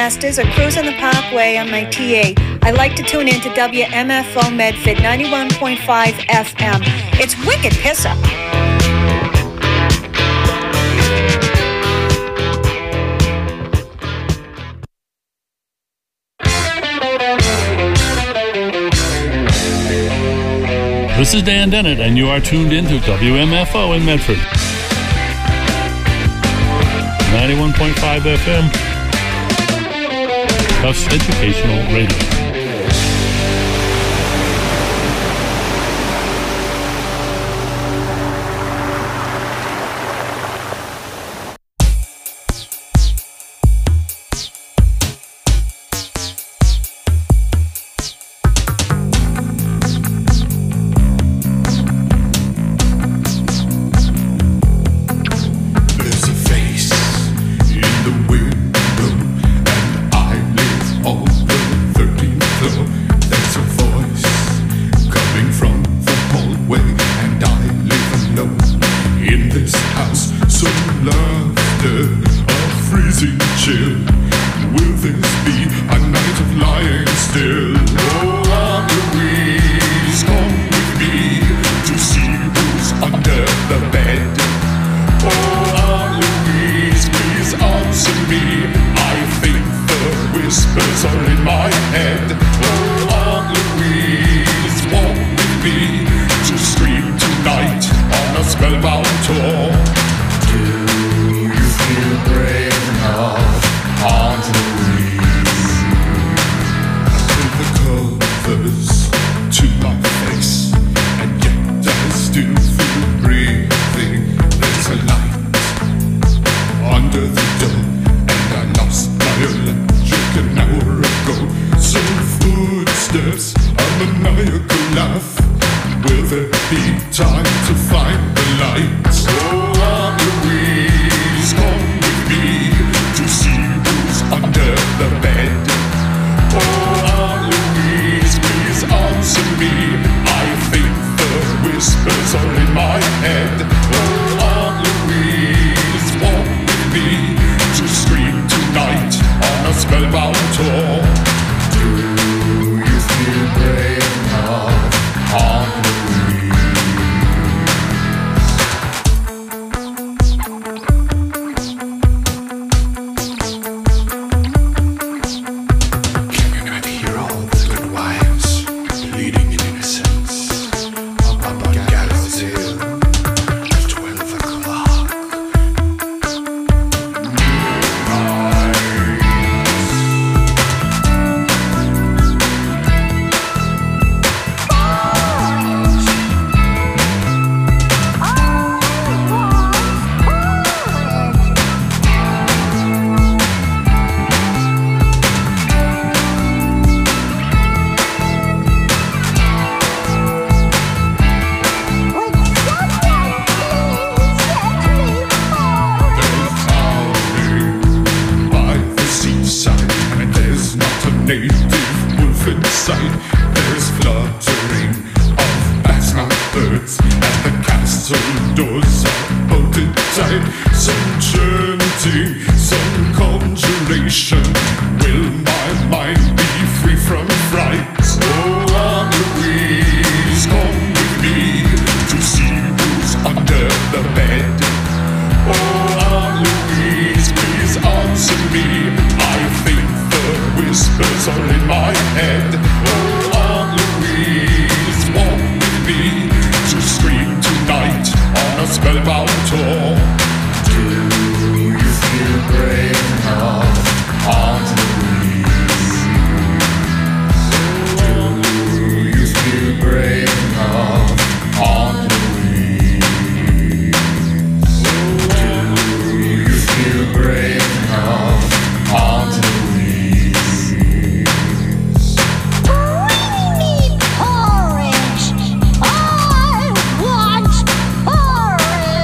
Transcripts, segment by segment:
Masters are cruising the parkway on my TA. I like to tune in to WMFO Medford 91.5 FM. It's wicked pisser. This is Dan Dennett, and you are tuned in to WMFO in Medford. 91.5 FM. Tufts Educational Radio.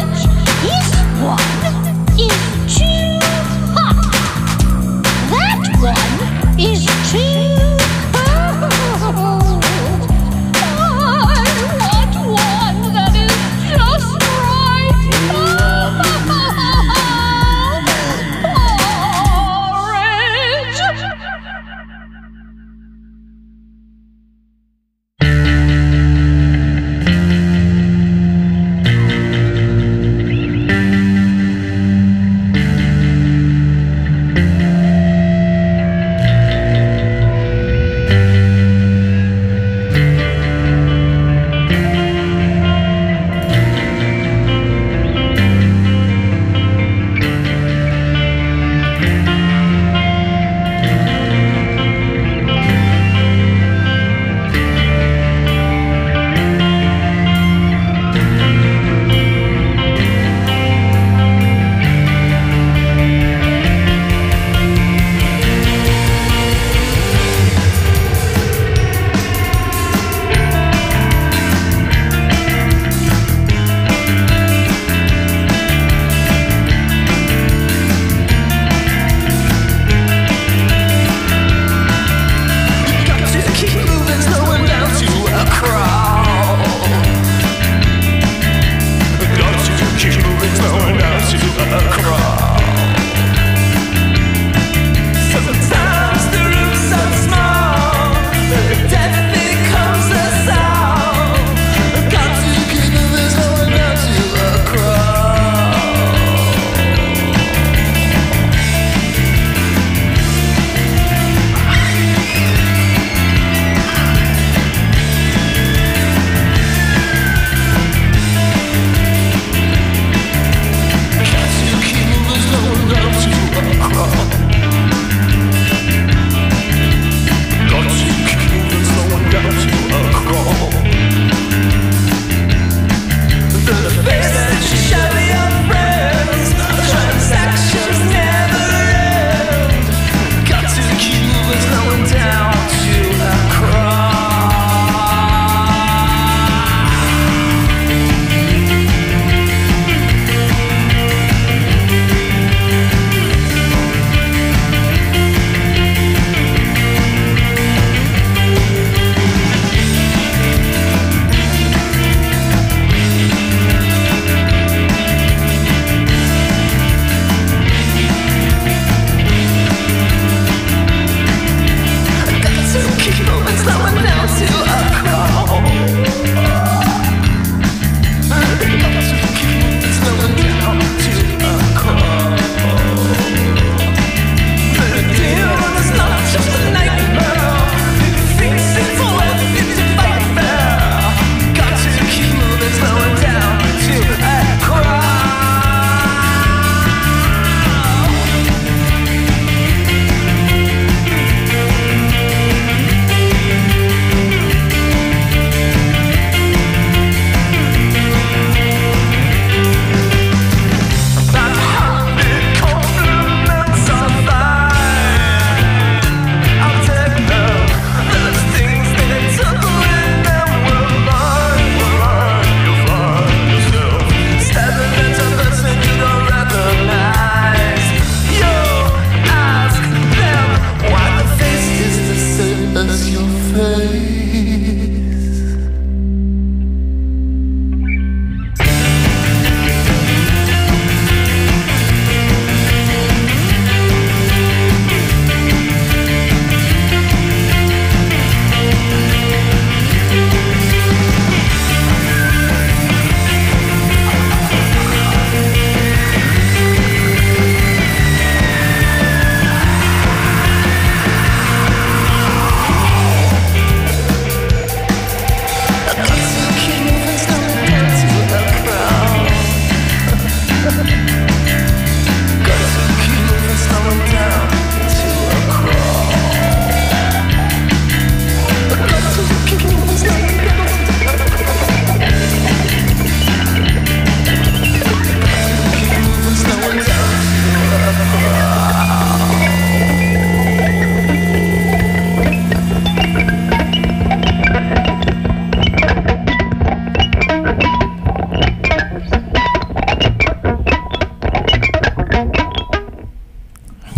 That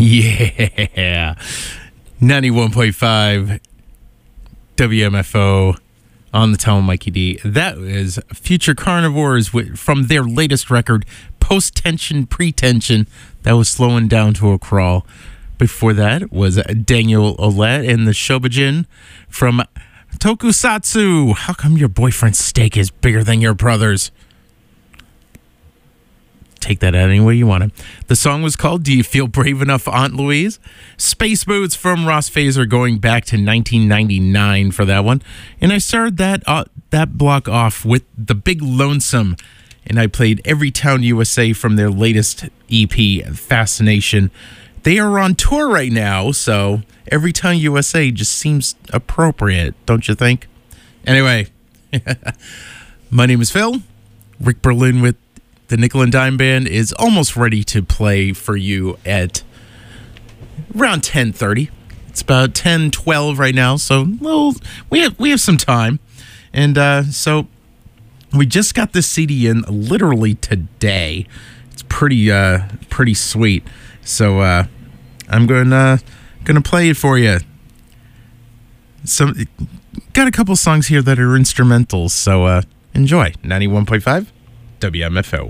Yeah. 91.5 WMFO on the Tell Mikey D. That is Future Carnivores from their latest record, Post-Tension, Pretension. That was slowing down to a crawl. Before that was Daniel Olet and the Shobijin from Tokusatsu. How come your boyfriend's steak is bigger than your brother's? Take that out any way you want it. The song was called Do You Feel Brave Enough, Aunt Louise? Space Boots from Ross Phaser, going back to 1999 for that one. And I started that block off with The Big Lonesome. And I played Every Town USA from their latest EP, Fascination. They are on tour right now, so Every Town USA just seems appropriate, don't you think? Anyway, my name is Phil. Rick Berlin with the Nickel and Dime Band is almost ready to play for you at around 10:30. It's about 10:12 right now, so we have some time. And so we just got this CD in literally today. It's pretty sweet. So I'm gonna play it for you. Got a couple songs here that are instrumentals, so enjoy. 91.5 WMFO.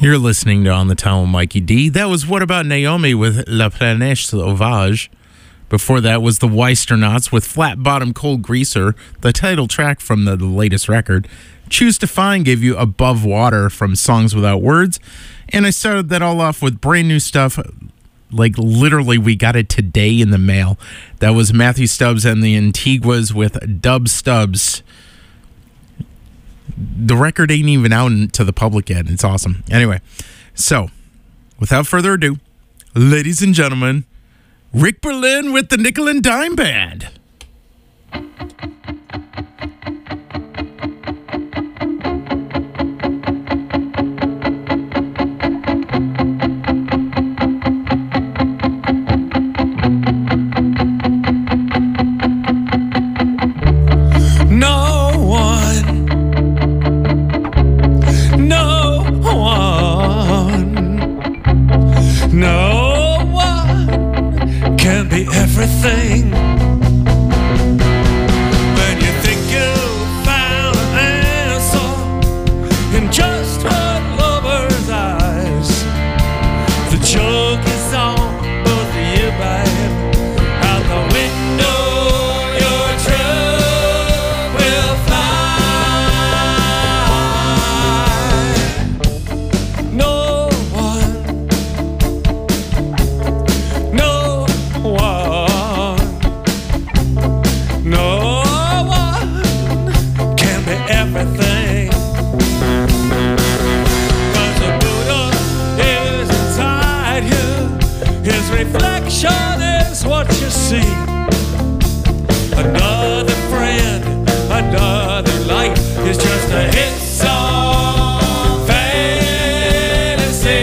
You're listening to On the Town with Mikey D. That was What About Naomi with La Planète Sauvage. Before that was the Weisternauts with Flat Bottom Cold Greaser, the title track from the latest record. Choose to Find gave you Above Water from Songs Without Words. And I started that all off with brand new stuff. Like literally, we got it today in the mail. That was Matthew Stubbs and the Antiguas with Dub Stubbs. The record ain't even out to the public yet. It's awesome. Anyway, so without further ado, ladies and gentlemen, Rick Berlin with the Nickel and Dime Band. Everything. When you think you found an answer in just one lover's eyes, the joke is on both of you, babe. Out the window, your truck will fly. No one, no one. Everything, 'cause the Buddha is inside you. His reflection is what you see. Another friend, another light is just a hit song fantasy.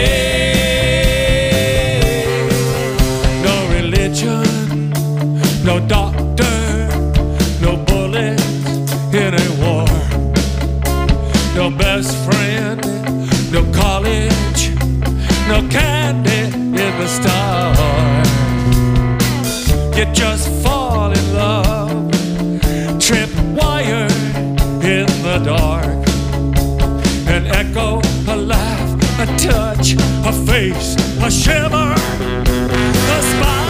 No religion, no doctor, no bullets in a war. No best friend, no college, no candy in the store. You just fall in love, trip wire in the dark. An echo, a laugh, a touch, a face, a shiver, a smile.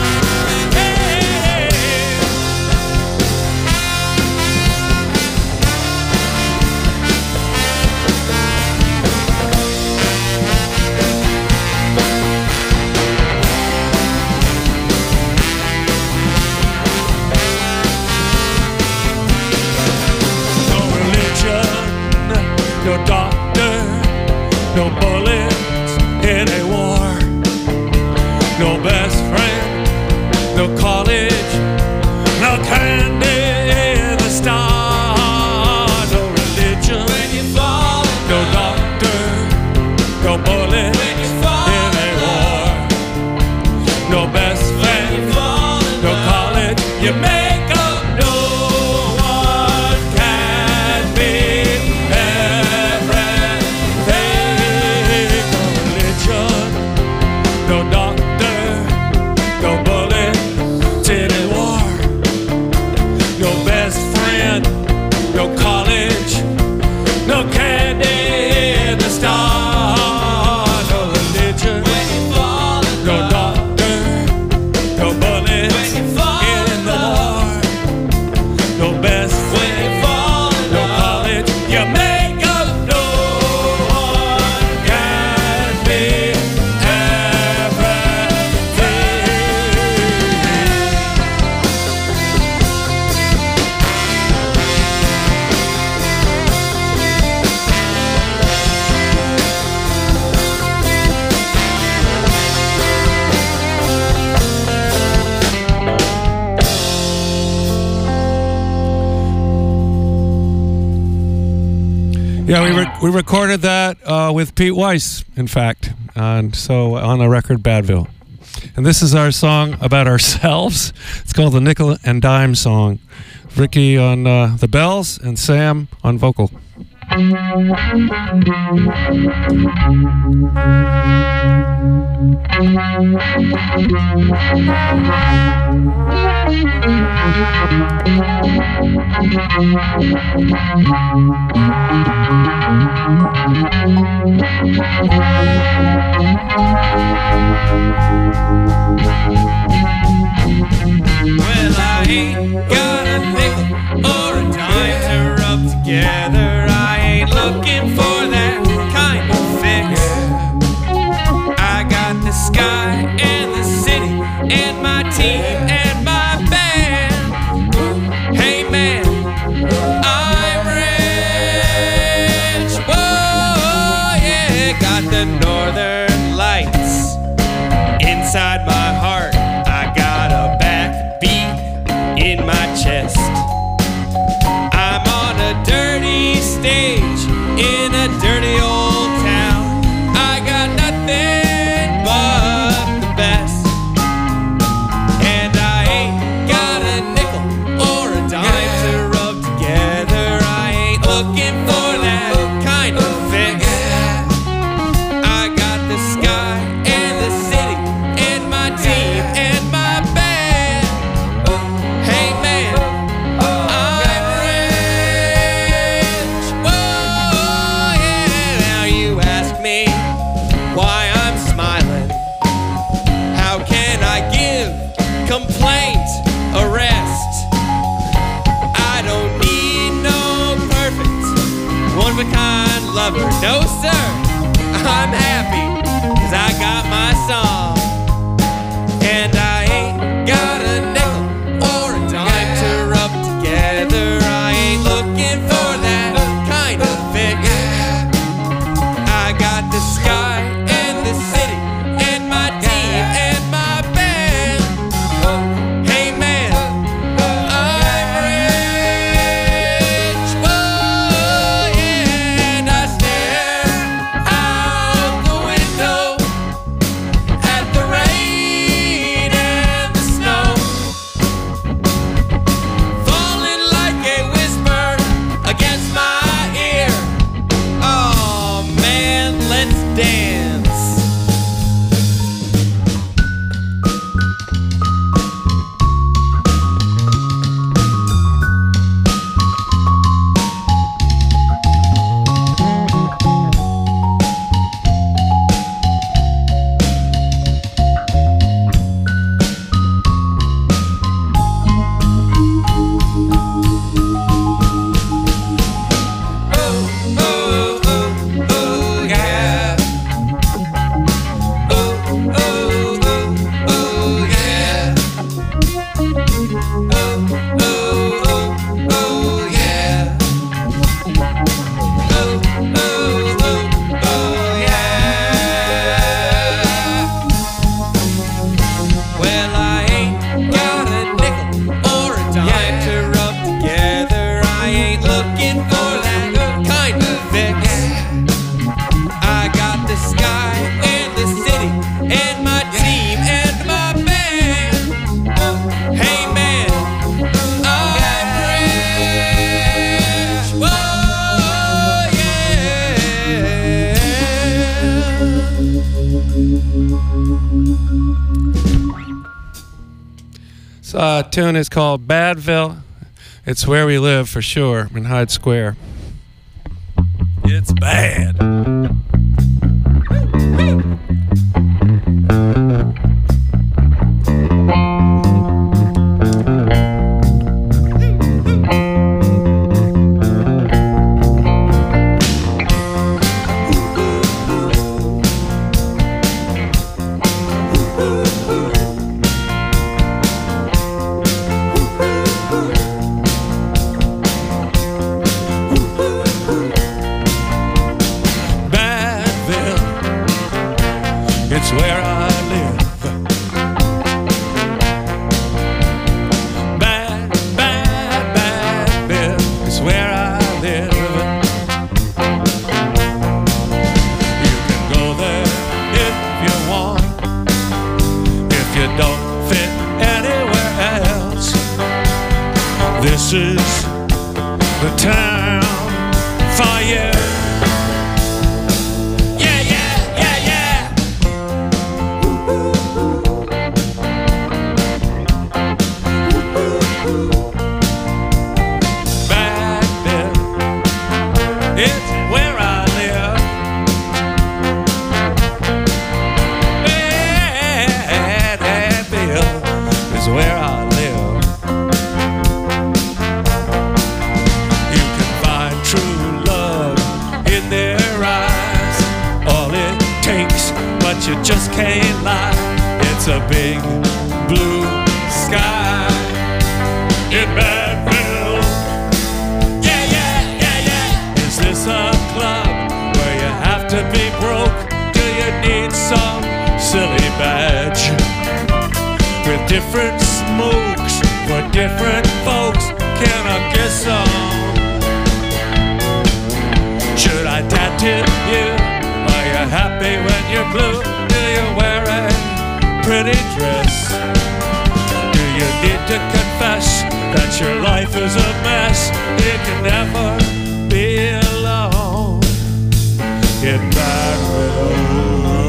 No doctor, no bullets in a war. No best friend, no college, no candy in the stars. No religion, no doctor, no bullets in a war. No best friend, no college, you make up no one can be. No doctor, no bullet, in war. No best friend, no college, no candy in the stars. No religion, no doctor, no bullet, in the war. No best friend, no college, you make up no one can be. Yeah, we recorded that with Pete Weiss, in fact, and so on the record Badville. And this is our song about ourselves. It's called the Nickel and Dime Song. Ricky on the bells and Sam on vocal. Well, I ain't got a nickel or a dime to rub together. I ain't looking for that kind of fix. I got the sky and the city and my team and my band. Hey man, I'm rich. Whoa, yeah, got the northern lights inside my heart. I got a backbeat in my chest. I'm on a dirty stage in a dirty old town. I got nothing but the best. And I ain't got a nickel or a dime to rub together. I ain't looking for that kind of fix. I got the sky and the city and my team and my band. Hey man, I'm rich. Whoa, yeah. Now you ask me why I'm smiling. How can I give complaint a rest? I don't need no perfect, one-of-a-kind lover. No sir, I'm happy 'cause I got my song. And I ain't got a nickel or a dime to rub together. I ain't looking for that kind of fix. I got the sky and the city and my team and my band. Hey man, I'm rich. Whoa, yeah. And I stare out the window at the rain and the snow falling like a whisper against my ear. Oh man, let's dance. Oh, oh, oh, oh, yeah. Oh, oh, oh, oh, yeah. Oh, oh, oh, oh, yeah. Oh, oh, oh, oh, yeah. Well, I ain't got a nickel or a dime to rub together. I ain't looking for that kind of fix. I got the sky and the city and my team and my band. Hey man, I'm rich. Whoa, yeah. So tune is called Badville. It's where we live for sure in Hyde Square. It's bad. Badville, it's where I live. Badville, it's where I live. You can go there if you want, if you don't fit anywhere else. This is the town for you. It's a big blue sky in Badville. Yeah, yeah, yeah, yeah. Is this a club where you have to be broke? Do you need some silly badge? With different smokes for different folks, can I get some? Should I tattoo you? Are you happy when you're blue? Do you wear a pretty dress? Do you need to confess that your life is a mess? You can never be alone in Badville.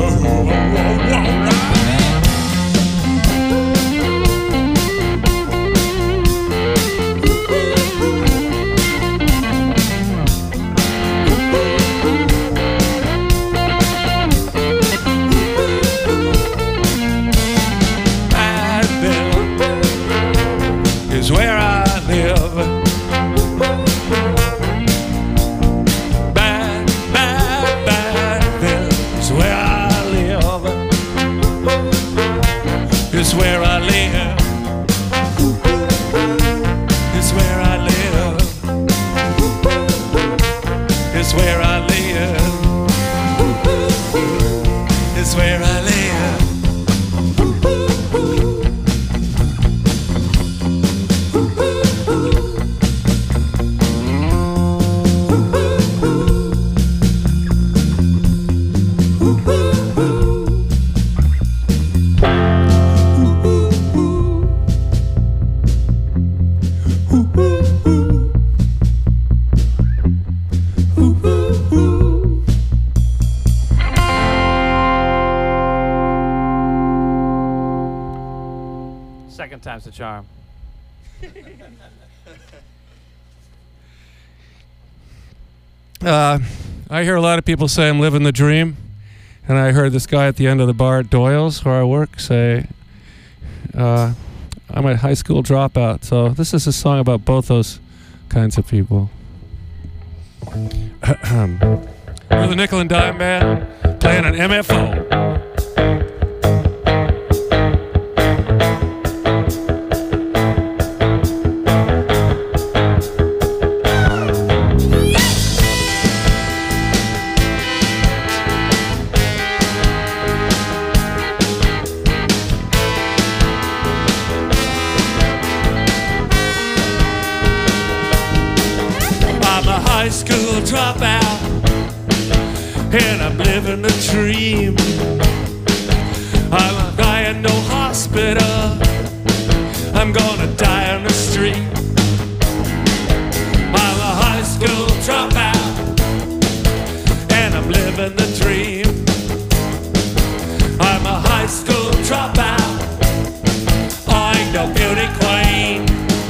Where I live. Badville is where I live. Is where I live. Is where I live. Is where I live. Is where I live. Second time's the charm. I hear a lot of people say I'm living the dream, and I heard this guy at the end of the bar at Doyle's, where I work, say I'm a high school dropout. So this is a song about both those kinds of people. We're the Nickel and Dime Band playing an MFO. High school dropout, and I'm living the dream. I'm a guy in no hospital, I'm gonna die on the street. I'm a high school dropout, and I'm living the dream. I'm a high school dropout, I ain't no beauty queen.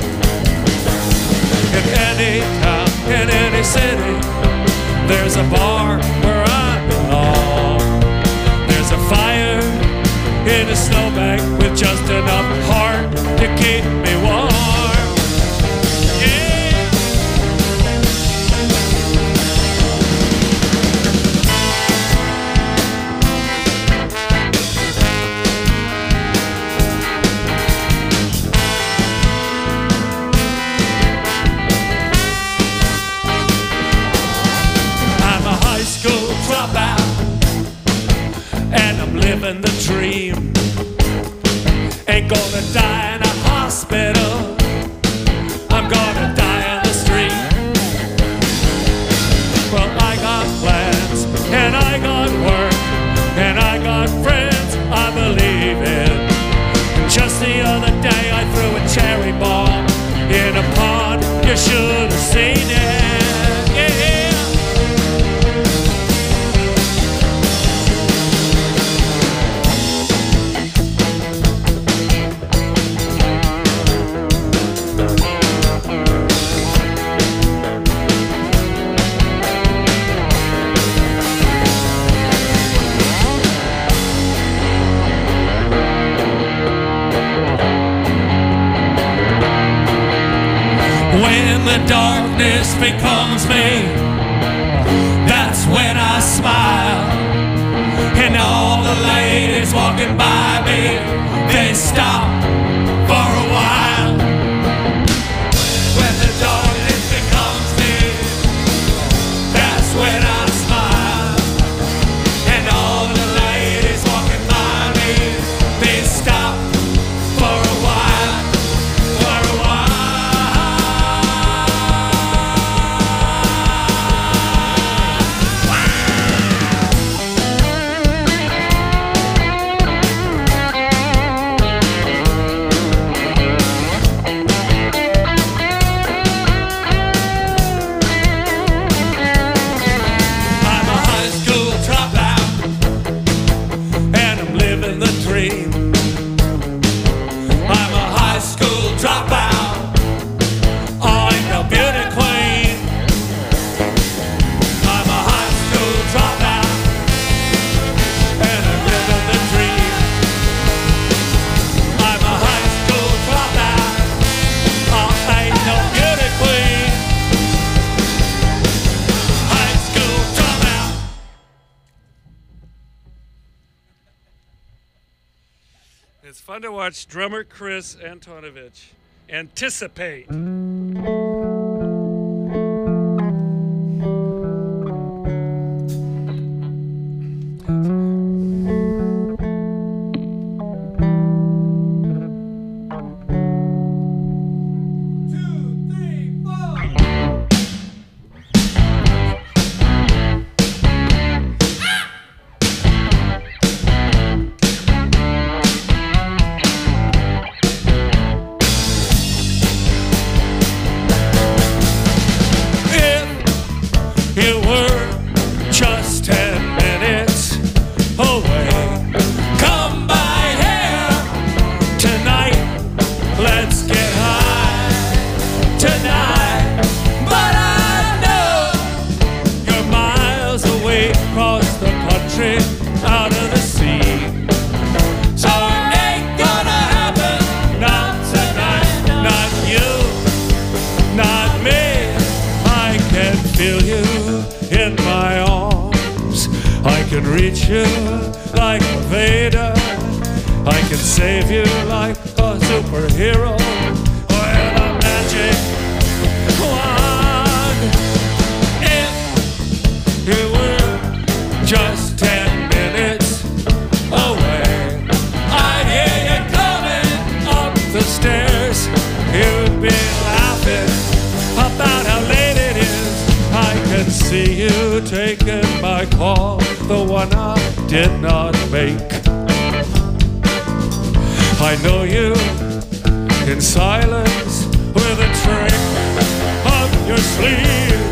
In any town, in any city, there's a bar where I belong. There's a fire in a snowbank with just enough heart to keep me warm. Yeah. And I'm living the dream. Ain't gonna die in a hospital, I'm gonna die on the street. Well, I got plans, and I got work, and I got friends I believe in. And just the other day I threw a cherry bomb in a pond, you should have seen it. Yeah. When the darkness becomes me, that's when I smile. And all the ladies walking by me It's fun to watch drummer Chris Antonovich anticipate. Reach you like Vader. I can save you like a superhero. With a magic wand. If you were just 10 minutes away, I'd hear you coming up the stairs. You'd be laughing about how late it is. I can see you taking my call, the one I did not make. I know you in silence with a trick up your sleeve.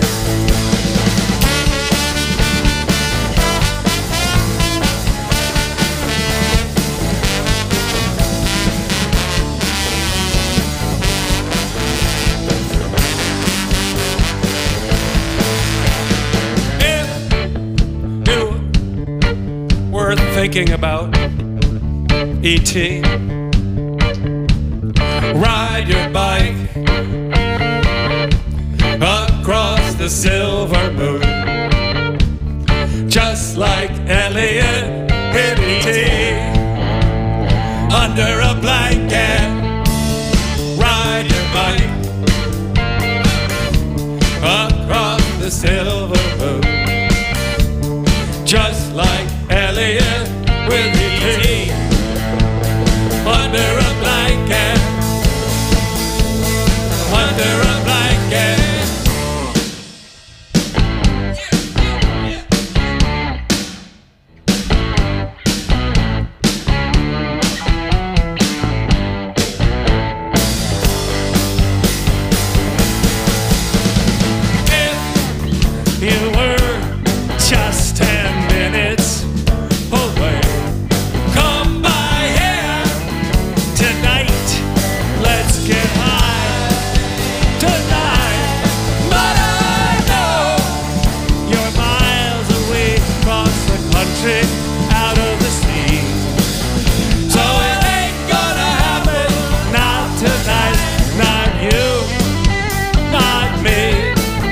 Thinking about E.T. Ride your bike across the silver moon, just like Elliot in E.T. Under a blanket, ride your bike across the silver moon, just like Elliot with E.T. under a blanket, under a blanket. If you were just 10 minutes away, come by here tonight. Let's get high tonight. But I know you're miles away across the country, out of the sea. So it ain't gonna happen, not tonight, not you, not me.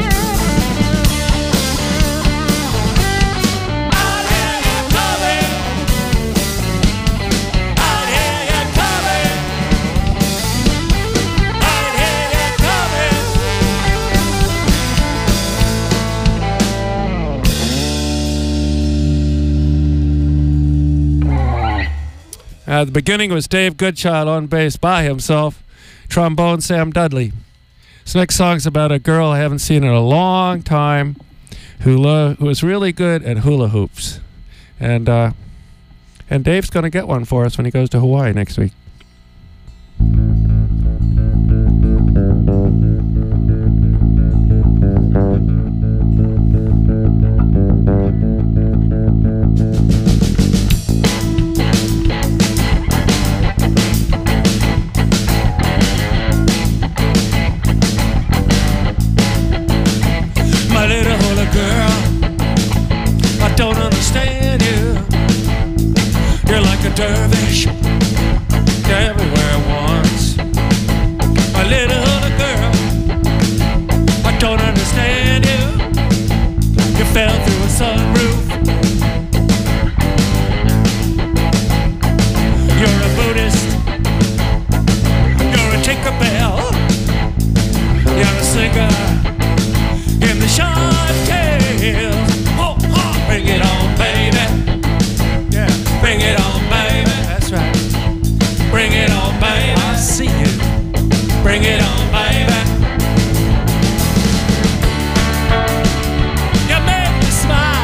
At the beginning was Dave Goodchild on bass by himself, trombone Sam Dudley. This next song's about a girl I haven't seen in a long time who was really good at hula hoops. And Dave's going to get one for us when he goes to Hawaii next week. Dervish Bring it on, baby. You make me smile.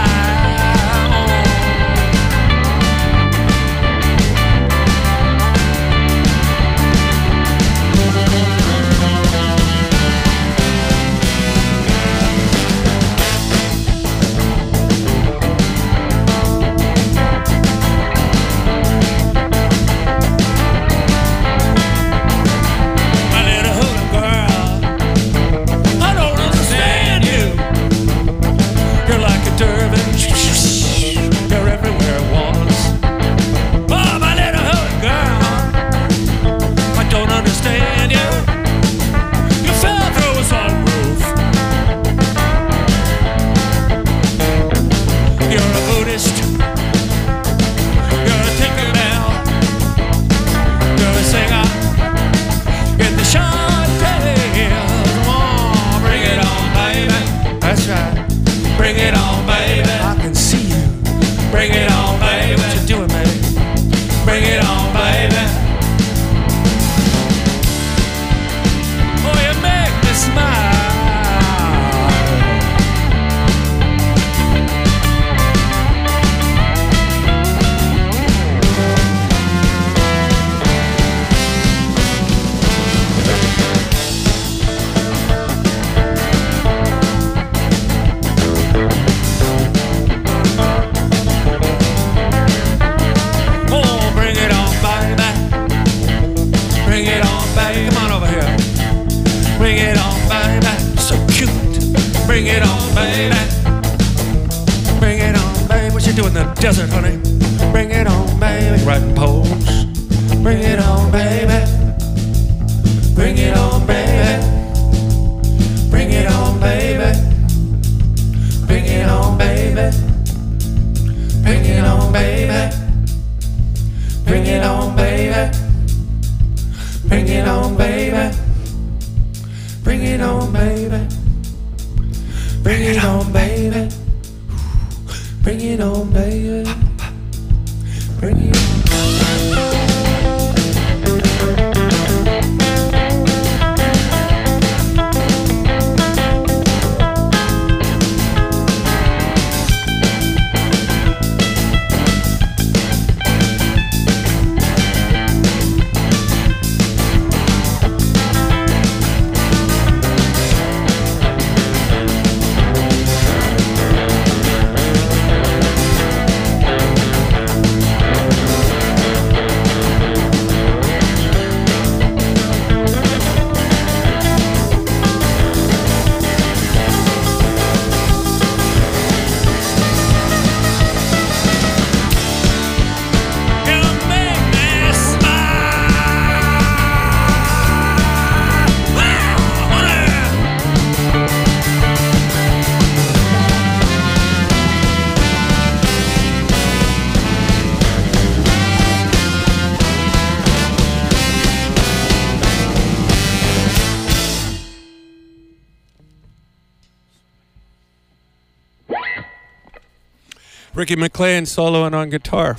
Bring it on, baby. I can see you. Bring it on, baby. What you doing, baby? Bring it on, baby. Oh, you make me smile. Bring it on, baby. So cute. Bring it on, baby. Bring it on, baby. What you doing in the desert, honey? Bring it on, baby. Writing poems. Bring it on, baby. Bring it on, baby. Bring it on, baby. Bring it on, baby. Bring it on, baby. Bring it on, baby. Bring it on, baby. Bring it on, baby. Bring it on, baby. Bring it on, baby. Bring it on. Ricky McLean soloing on guitar.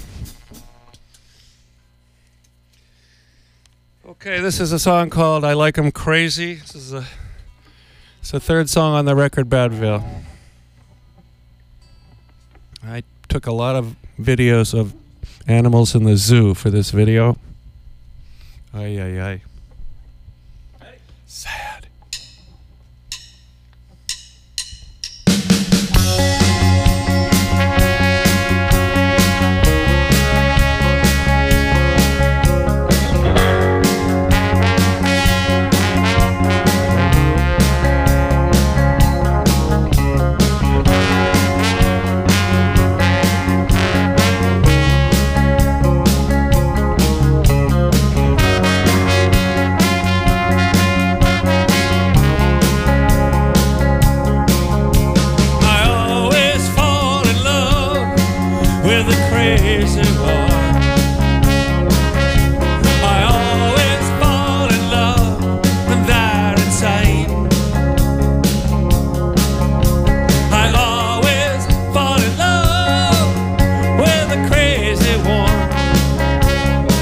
Okay, this is a song called I Like 'Em Crazy. It's the third song on the record, Badville. I took a lot of videos of animals in the zoo for this video. Ay, ay, ay. Hey.